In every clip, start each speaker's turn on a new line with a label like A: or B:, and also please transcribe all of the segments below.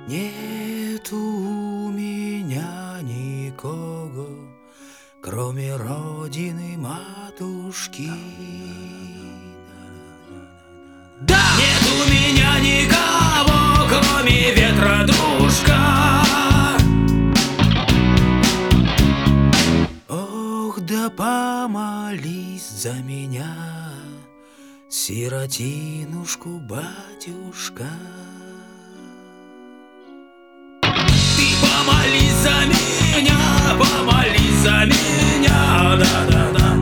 A: Нет у меня никого, кроме родины матушки. Да! Нет у меня никого, кроме ветра дружка. Ох, да помолись за меня, сиротинушку, батюшка. Ты помолись за меня, помолись за меня, да-да-да.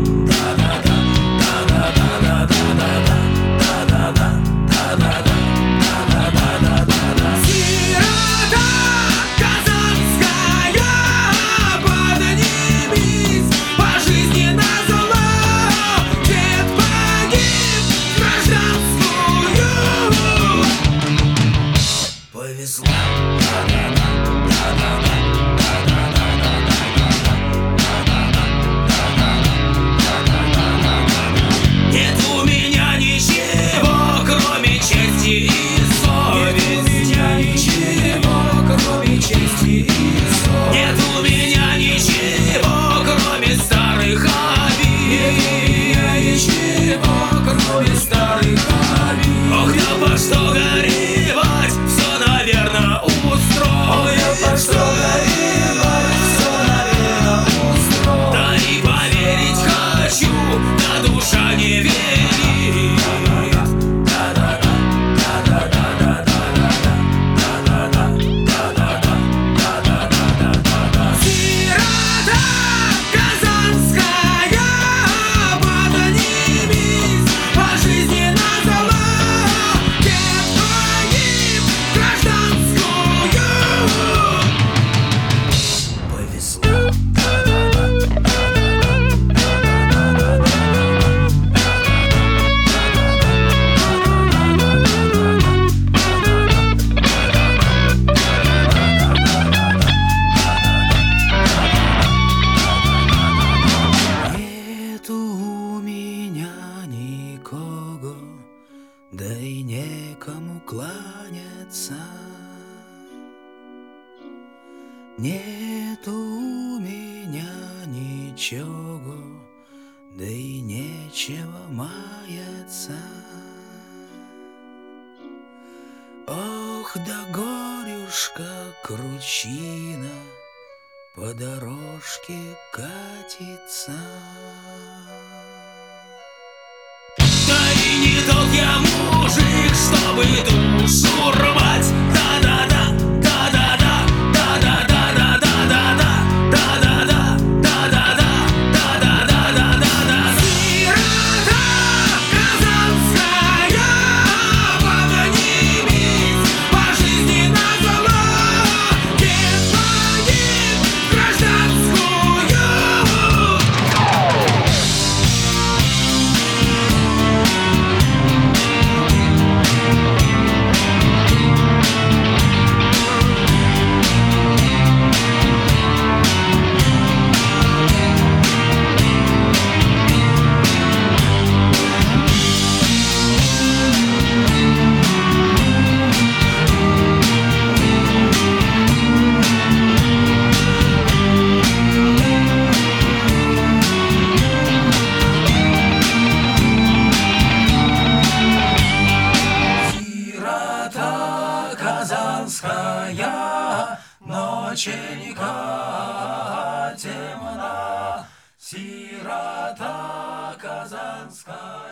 A: Нет у меня ничего, кроме чести и совести. Нет у меня ничего, кроме старых обид. Ох, да по что горевать, все, наверное, да и поверить хочу, да душа не верит. Да и некому кланяться. Нет у меня ничего, да и нечего маяться. Ох, да горюшка кручина по дорожке катится. Не тот я мужик, чтобы душу рвать. Да-да-да, да-да-да, да-да-да, да-да-да, да-да-да, да-да-да, да-да-да, да-да-да. Сирота казанская, поднимись по жизни назло. Дед погиб в гражданскую. Казанская, ноченька темна, сирота казанская.